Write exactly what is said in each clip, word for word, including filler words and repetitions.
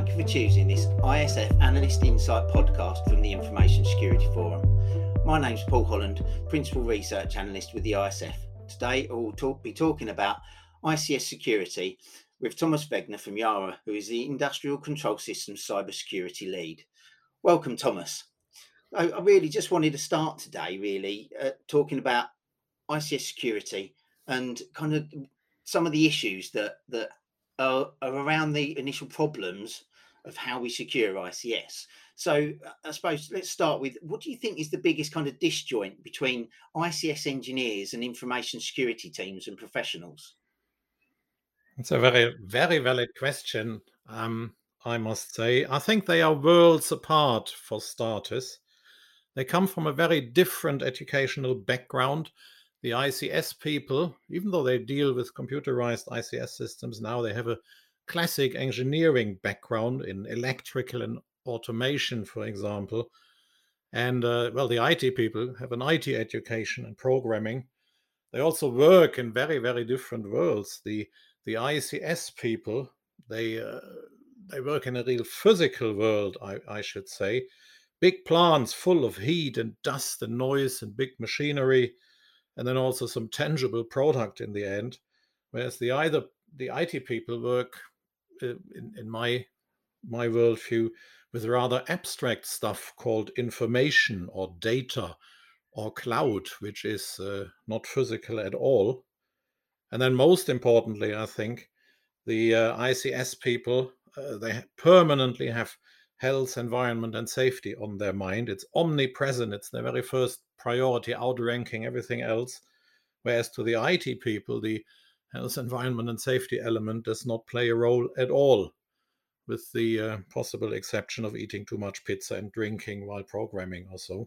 Thank you for choosing this I S F Analyst Insight podcast from the Information Security Forum. My name's Paul Holland, Principal Research Analyst with the I S F. Today I will talk, be talking about I C S security with Thomas Wegner from Yara, who is the Industrial Control Systems Cybersecurity Lead. Welcome, Thomas. I, I really just wanted to start today, really, uh, talking about I C S security and kind of some of the issues that, that are, are around the initial problems of how we secure I C S. So I suppose let's start with, what do you think is the biggest kind of disjoint between I C S engineers and information security teams and professionals? It's a very, very valid question, um, I must say. I think they are worlds apart, for starters. They come from a very different educational background. The I C S people, even though they deal with computerized I C S systems now, they have a classic engineering background in electrical and automation, for example. And, uh, well, the I T people have an I T education and programming. They also work in very, very different worlds. The the I C S people, they uh, they work in a real physical world, I, I should say. Big plants full of heat and dust and noise and big machinery, and then also some tangible product in the end. Whereas the either the I T people work, uh, in, in my my worldview, with rather abstract stuff called information or data or cloud, which is uh, not physical at all. And then most importantly, I think the uh, I C S people, uh, they permanently have health, environment, and safety on their mind. It's omnipresent. It's their very first priority, outranking everything else. Whereas to the I T people, the health, environment, and safety element does not play a role at all, with the uh, possible exception of eating too much pizza and drinking while programming or so.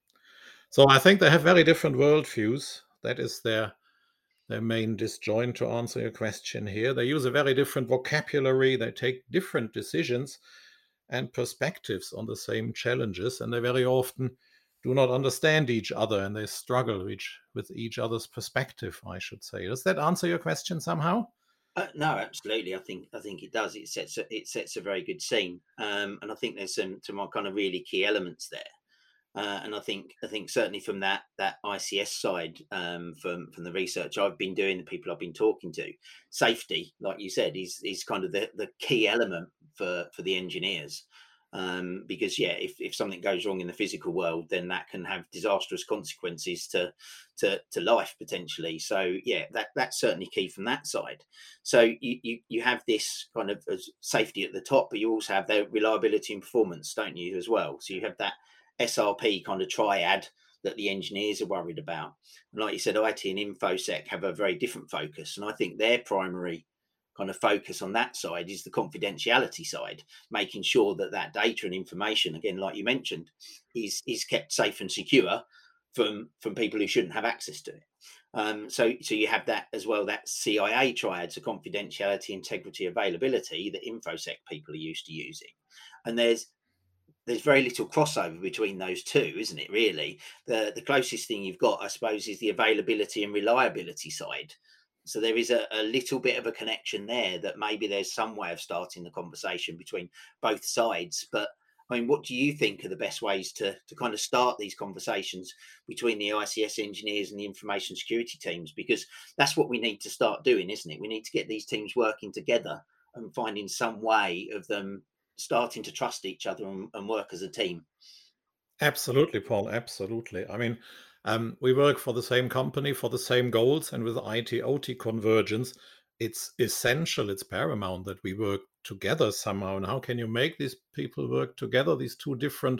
So I think they have very different worldviews. That is their their main disjoint, to answer your question here. They use a very different vocabulary. They take different decisions and perspectives on the same challenges, and they very often do not understand each other, and they struggle each, with each other's perspective, I should say. Does that answer your question somehow? Uh, no, absolutely. I think I think it does. It sets a, it sets a very good scene, um, and I think there's some some kind of really key elements there. Uh, and I think I think certainly from that that I C S side, um, from from the research I've been doing, the people I've been talking to, safety, like you said, is is kind of the, the key element for for the engineers. Um, because yeah, if, if something goes wrong in the physical world, then that can have disastrous consequences to to, to life potentially. So yeah, that that's certainly key from that side. So you, you you have this kind of as safety at the top, but you also have the reliability and performance, don't you, as well? So you have that S R P kind of triad that the engineers are worried about. And like you said, I T and InfoSec have a very different focus. And I think their primary kind of focus on that side is the confidentiality side, making sure that that data and information, again, like you mentioned, is, is kept safe and secure from, from people who shouldn't have access to it. Um, so, so you have that as well, that C I A triad, so confidentiality, integrity, availability, that InfoSec people are used to using. And there's there's very little crossover between those two, isn't it, really? The the closest thing you've got, I suppose, is the availability and reliability side. So there is a, a little bit of a connection there, that maybe there's some way of starting the conversation between both sides. But I mean, what do you think are the best ways to, to kind of start these conversations between the I C S engineers and the information security teams? Because that's what we need to start doing, isn't it? We need to get these teams working together and finding some way of them starting to trust each other and, and work as a team. Absolutely, Paul. Absolutely. I mean, um, we work for the same company, for the same goals, and with I T O T convergence, it's essential, it's paramount that we work together somehow. And how can you make these people work together, these two different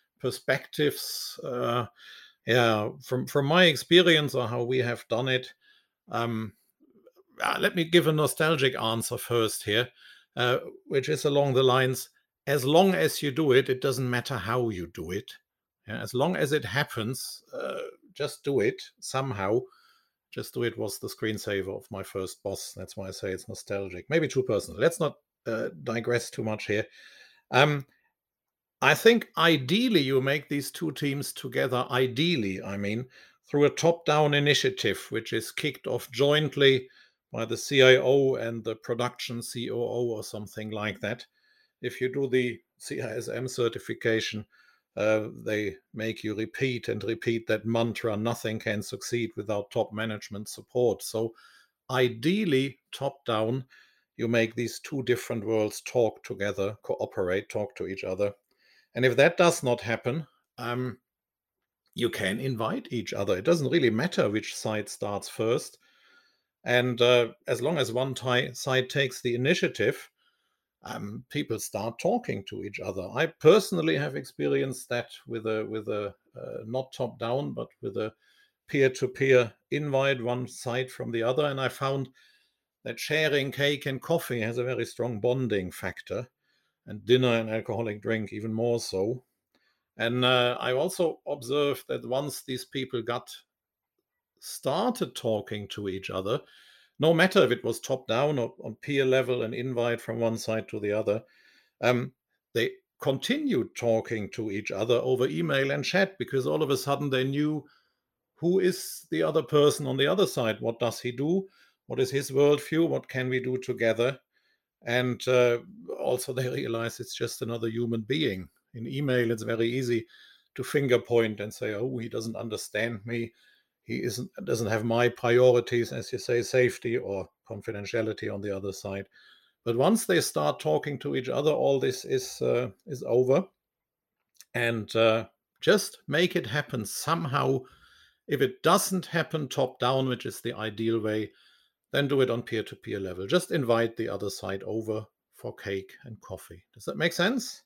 perspectives? Uh, yeah, from, from my experience, or how we have done it, um, uh, let me give a nostalgic answer first here, uh, which is along the lines: as long as you do it, it doesn't matter how you do it. Yeah, as long as it happens, uh, just do it somehow. Just do it was the screensaver of my first boss. That's why I say it's nostalgic. Maybe too personal. Let's not uh, digress too much here. Um, I think ideally you make these two teams together, ideally, I mean, through a top-down initiative, which is kicked off jointly by the C I O and the production C O O or something like that. if you do the C I S M certification, uh, they make you repeat and repeat that mantra: nothing can succeed without top management support. So ideally, top down, you make these two different worlds talk together, cooperate, talk to each other. And if that does not happen, um, you can invite each other. It doesn't really matter which side starts first. And uh, as long as one ti- side takes the initiative, um, people start talking to each other. I personally have experienced that with a with a uh, not top down, but with a peer to peer invite, one side from the other, and I found that sharing cake and coffee has a very strong bonding factor, and dinner and alcoholic drink even more so. And uh, I also observed that once these people got started talking to each other, no matter if it was top down or on peer level, an invite from one side to the other, um, they continued talking to each other over email and chat, because all of a sudden they knew who is the other person on the other side. What does he do? What is his worldview? What can we do together? And uh, also they realize it's just another human being. In email, it's very easy to finger point and say, oh, he doesn't understand me. He isn't doesn't have my priorities, as you say, safety or confidentiality on the other side. But once they start talking to each other, all this is uh, is over. And uh, just make it happen somehow. If it doesn't happen top down, which is the ideal way, then do it on peer to peer level. Just invite the other side over for cake and coffee. Does that make sense?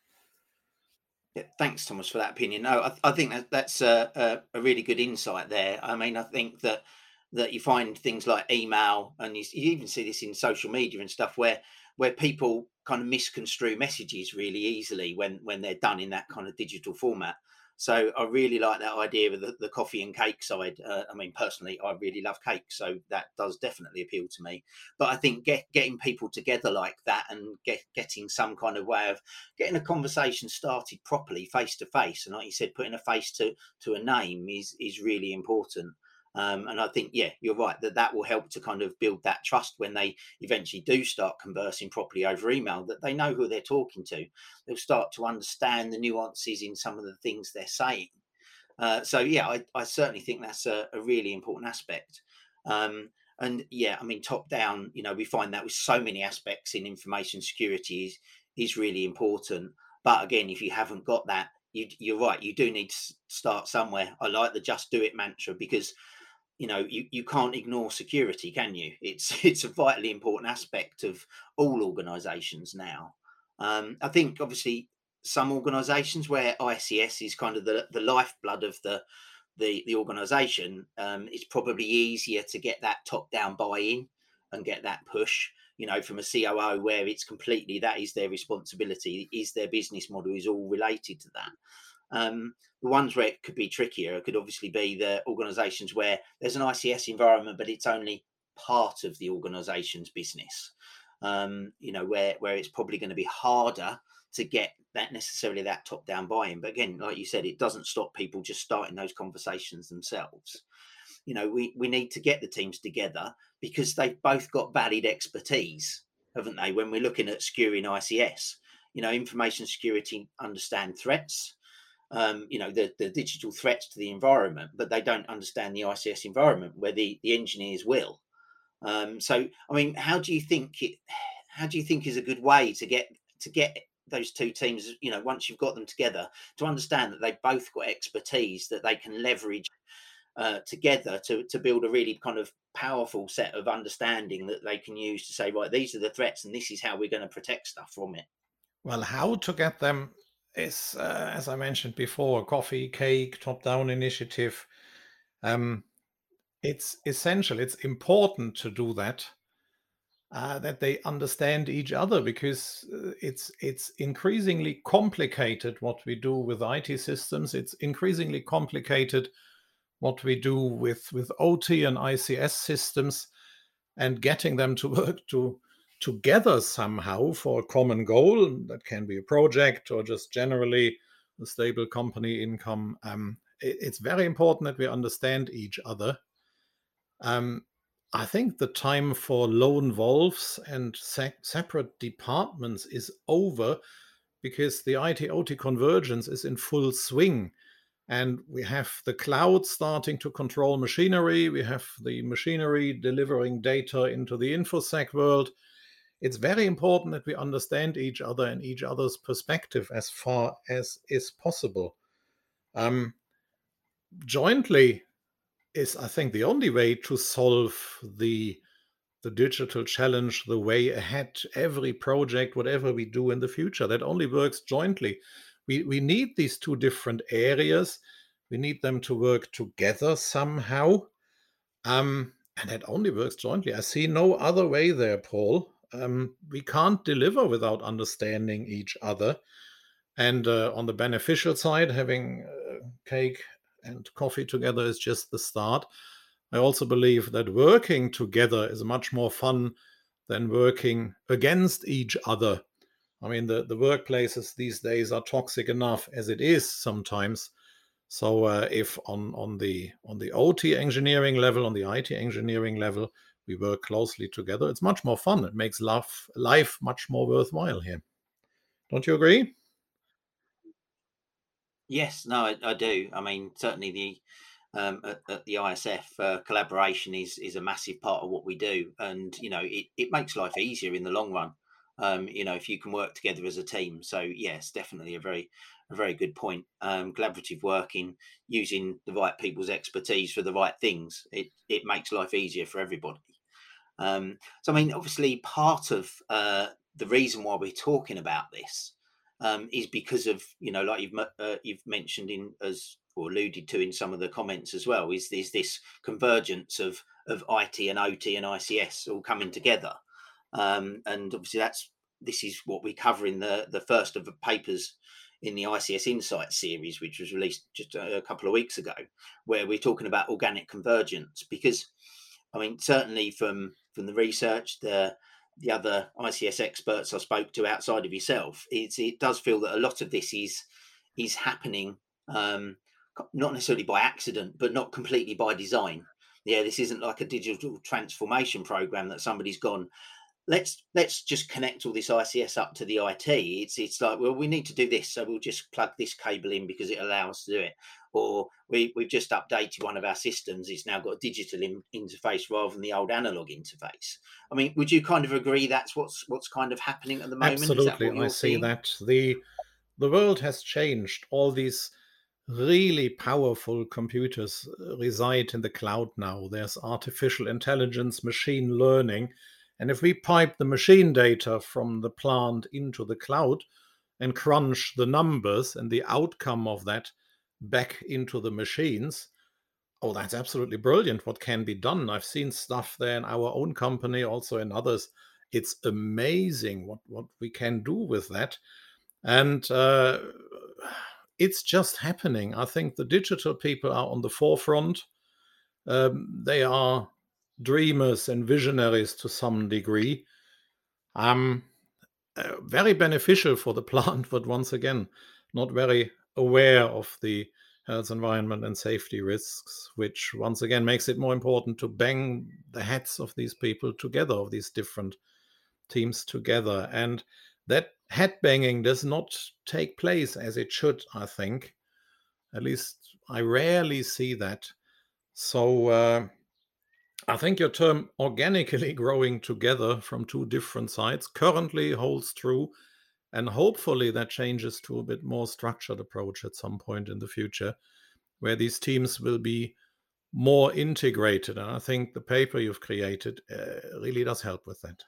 Yeah, thanks, Thomas, for that opinion. No, I, I think that that's a, a, a really good insight there. I mean, I think that that you find things like email, and you, you even see this in social media and stuff, where where people kind of misconstrue messages really easily when when they're done in that kind of digital format. So I really like that idea of the, the coffee and cake side. Uh, I mean, personally, I really love cake, so that does definitely appeal to me. But I think get, getting people together like that and get, getting some kind of way of getting a conversation started properly, face to face, and like you said, putting a face to to a name is is really important. Um, and I think, yeah, you're right that that will help to kind of build that trust when they eventually do start conversing properly over email, that they know who they're talking to. They'll start to understand the nuances in some of the things they're saying. Uh, so, yeah, I, I certainly think that's a, a really important aspect. Um, and yeah, I mean, top down, you know, we find that with so many aspects in information security is, is really important. But again, if you haven't got that, you, you're right, you do need to start somewhere. I like the just do it mantra, because you know you, you can't ignore security, can you? It's it's a vitally important aspect of all organizations now. um, I think obviously some organizations where I C S is kind of the, the lifeblood of the the, the organization, um, it's probably easier to get that top down buy-in and get that push, you know, from a C O O, where it's completely that is their responsibility, is their business model is all related to that. Um, the ones where it could be trickier could obviously be the organisations where there's an I C S environment, but it's only part of the organisation's business. Um, you know, where where it's probably going to be harder to get that necessarily that top down buy-in. But again, like you said, it doesn't stop people just starting those conversations themselves. You know, we we need to get the teams together because they've both got valid expertise, haven't they? When we're looking at securing I C S, you know, information security understand threats, um, you know, the, the digital threats to the environment, but they don't understand the I C S environment where the, the engineers will. Um, so, I mean, how do you think it? How do you think is a good way to get to get those two teams? You know, once you've got them together, to understand that they've both got expertise that they can leverage uh, together to to build a really kind of powerful set of understanding that they can use to say, right, these are the threats, and this is how we're going to protect stuff from it. Well, how to get them is, uh, as I mentioned before, coffee, cake, top-down initiative. Um, it's essential. It's important to do that. Uh, that they understand each other, because uh, it's it's increasingly complicated what we do with I T systems. It's increasingly complicated what we do with with O T and I C S systems, and getting them to work to together somehow for a common goal. That can be a project or just generally a stable company income. Um, it, it's very important that we understand each other. Um, I think the time for lone wolves and se- separate departments is over because the I T O T convergence is in full swing. And we have the cloud starting to control machinery. We have the machinery delivering data into the InfoSec world. It's very important that we understand each other and each other's perspective as far as is possible. Um, jointly is, I think, the only way to solve the the digital challenge, the way ahead, every project, whatever we do in the future, that only works jointly. We, we need these two different areas. We need them to work together somehow. Um, and that only works jointly. I see no other way there, Paul. Um, we can't deliver without understanding each other. And uh, on the beneficial side, having uh, cake and coffee together is just the start. I also believe that working together is much more fun than working against each other. I mean, the, the workplaces these days are toxic enough as it is sometimes. So uh, if on, on the on the O T engineering level, on the I T engineering level, we work closely together, it's much more fun. It makes life, life much more worthwhile here. Don't you agree? Yes, no, I, I do. I mean, certainly the um, at, at the I S F uh, collaboration is is a massive part of what we do, and you know it, it makes life easier in the long run. Um, you know, if you can work together as a team. So yes, definitely a very a very good point. Um, collaborative working, using the right people's expertise for the right things. It it makes life easier for everybody. Um, so, I mean, obviously, part of uh, the reason why we're talking about this um, is because of, you know, like you've uh, you've mentioned in as or alluded to in some of the comments as well, is there's this convergence of of I T and O T and I C S all coming together, um, and obviously that's this is what we cover in the the first of the papers in the I C S Insights series, which was released just a, a couple of weeks ago, where we're talking about organic convergence because I mean, certainly from from the research, the the other I C S experts I spoke to outside of yourself, it's it does feel that a lot of this is is happening um, not necessarily by accident, but not completely by design. Yeah, this isn't like a digital transformation program that somebody's gone, let's let's just connect all this I C S up to the I T. It's it's like, well, we need to do this, so we'll just plug this cable in because it allows us to do it. Or we we've just updated one of our systems; it's now got a digital in, interface rather than the old analog interface. I mean, would you kind of agree that's what's what's kind of happening at the moment? Is that Absolutely, what I you're see seeing? that. The the world has changed. All these really powerful computers uh, reside in the cloud now. There's artificial intelligence, machine learning. And if we pipe the machine data from the plant into the cloud and crunch the numbers and the outcome of that back into the machines, oh, that's absolutely brilliant what can be done. I've seen stuff there in our own company, also in others. It's amazing what, what we can do with that. And uh, it's just happening. I think the digital people are on the forefront. Um, they are dreamers and visionaries to some degree. Um, uh, very beneficial for the plant, but once again, not very aware of the health, environment, and safety risks, which once again makes it more important to bang the heads of these people together, of these different teams together. And that head banging does not take place as it should, I think. At least I rarely see that. So uh, I think your term organically growing together from two different sides currently holds true. And hopefully that changes to a bit more structured approach at some point in the future, where these teams will be more integrated. And I think the paper you've created uh, really does help with that.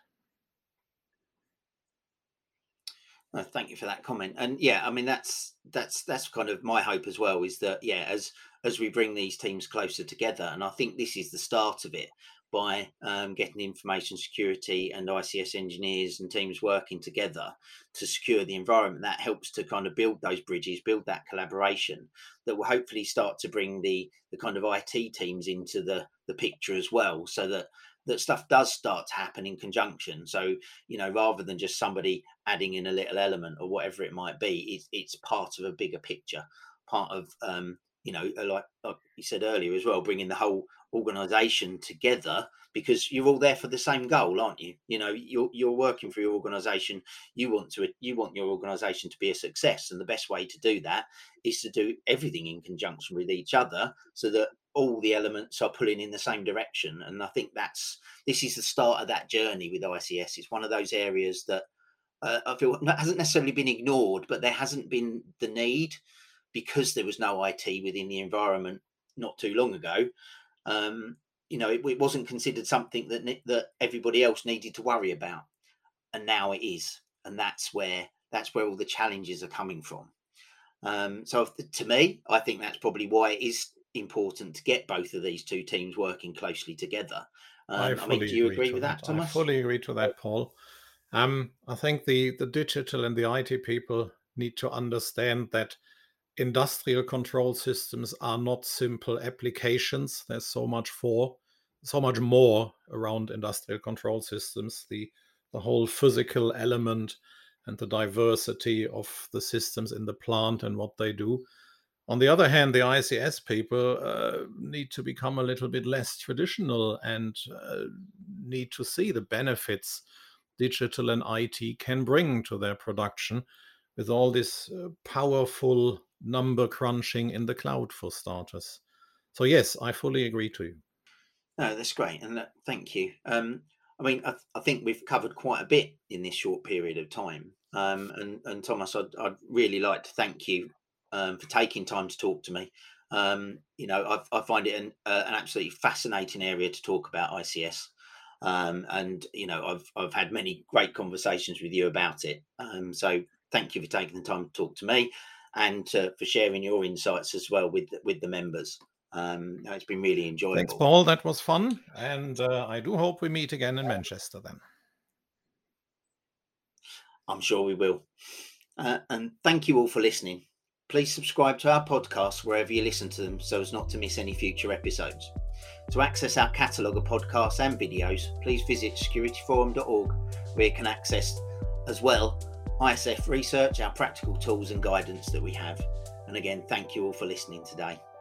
Uh, thank you for that comment. And yeah, I mean that's that's that's kind of my hope as well. Is that yeah, as as we bring these teams closer together, and I think this is the start of it by um, getting information security and I C S engineers and teams working together to secure the environment. That helps to kind of build those bridges, build that collaboration that will hopefully start to bring the the kind of I T teams into the the picture as well, so that that stuff does start to happen in conjunction. So you know, rather than just somebody adding in a little element or whatever it might be, it's, it's part of a bigger picture, part of um, you know, like, like you said earlier as well, bringing the whole organisation together, because you're all there for the same goal, aren't you? You know, you're you're working for your organisation. You want to you want your organisation to be a success, and the best way to do that is to do everything in conjunction with each other, so that all the elements are pulling in the same direction. And I think that's this is the start of that journey with I C S. It's one of those areas that uh, I feel hasn't necessarily been ignored, but there hasn't been the need, because there was no I T within the environment not too long ago. Um, you know, it, it wasn't considered something that that everybody else needed to worry about, and now it is, and that's where that's where all the challenges are coming from. Um, so, to me, I think that's probably why it is important to get both of these two teams working closely together. Um, I I, fully mean, do you agree agree to with that, that. I Thomas? fully agree to that, Paul. Um, I think the, the digital and the I T people need to understand that industrial control systems are not simple applications. There's so much for, so much more around industrial control systems. The the whole physical element and the diversity of the systems in the plant and what they do. On the other hand, the I C S people uh, need to become a little bit less traditional and uh, need to see the benefits digital and I T can bring to their production, with all this uh, powerful number crunching in the cloud, for starters. So yes, I fully agree to you. No, that's great, and uh, thank you. Um, I mean, I, I think we've covered quite a bit in this short period of time. Um, and, and Thomas, I'd, I'd really like to thank you um, for taking time to talk to me. Um, you know, I've, I find it an, uh, an absolutely fascinating area to talk about I C S. Um, and you know, I've I've had many great conversations with you about it. Um, so thank you for taking the time to talk to me, and uh, for sharing your insights as well with with the members. Um, no, it's been really enjoyable. Thanks, Paul. That was fun. And uh, I do hope we meet again in Manchester then. I'm sure we will. Uh, and thank you all for listening. Please subscribe to our podcasts wherever you listen to them, so as not to miss any future episodes. To access our catalogue of podcasts and videos, please visit security forum dot org, where you can access as well I S F research, our practical tools and guidance that we have. And again, thank you all for listening today.